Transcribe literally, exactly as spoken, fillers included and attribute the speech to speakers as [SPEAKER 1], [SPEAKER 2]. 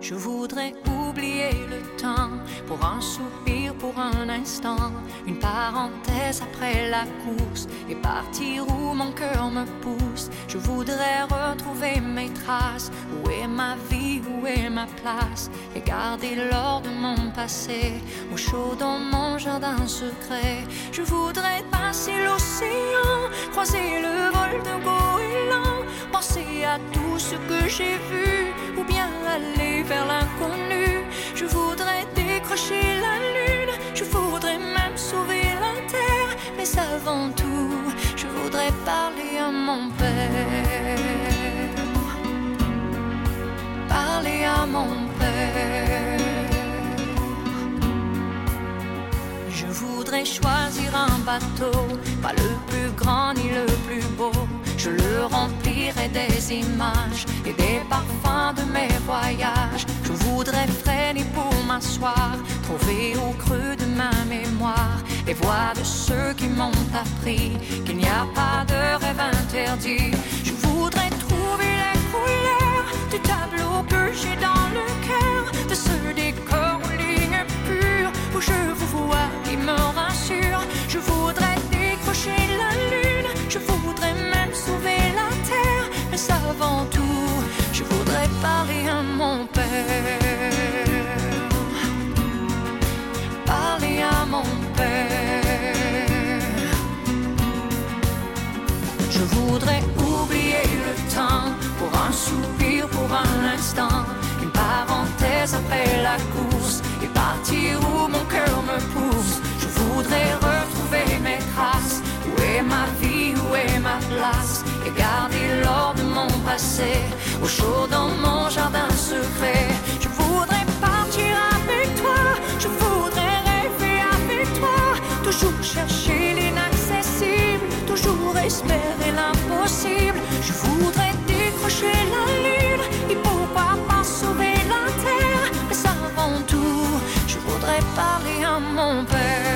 [SPEAKER 1] Je voudrais oublier le temps pour un soupir, pour un instant, une parenthèse après la course et partir où mon cœur me pousse. Je voudrais retrouver mes traces. Où est ma vie, où est ma place? Et garder l'or de mon passé au chaud dans mon jardin secret. Je voudrais passer l'océan, croiser le vol de goéland, penser à tout ce que j'ai vu, ou bien aller vers l'inconnu. Je voudrais décrocher la lune, je voudrais même sauver la terre. Mais avant tout, je voudrais parler à mon père. Parler à mon père. Je voudrais choisir un bateau, pas le plus grand ni le plus beau. Je le remplirai des images et des parfums de mes voyages. Je voudrais freiner pour m'asseoir, trouver au creux de ma mémoire les voix de ceux qui m'ont appris qu'il n'y a pas de rêve interdit. Je voudrais trouver les couleurs du tableau que j'ai dans le cœur, de ce décor aux lignes pures où je vous vois qui me rassure. Je voudrais décrocher la lune, je voudrais même sauver la terre. Mais avant tout, je voudrais parler à mon père. Parler à mon père. Je voudrais oublier le temps pour un soupir, pour un instant, une parenthèse après la course et partir où mon cœur me pousse. Je voudrais retrouver mes traces. Où est ma vie, où est ma place? Et garder l'or de mon passé au chaud dans mon jardin secret. Je voudrais partir avec toi, je voudrais rêver avec toi, toujours chercher l'inaccessible, toujours espérer l'impossible. Je voudrais décrocher la lune et pourquoi pas sauver la terre. Mais avant tout, je voudrais parler à mon père.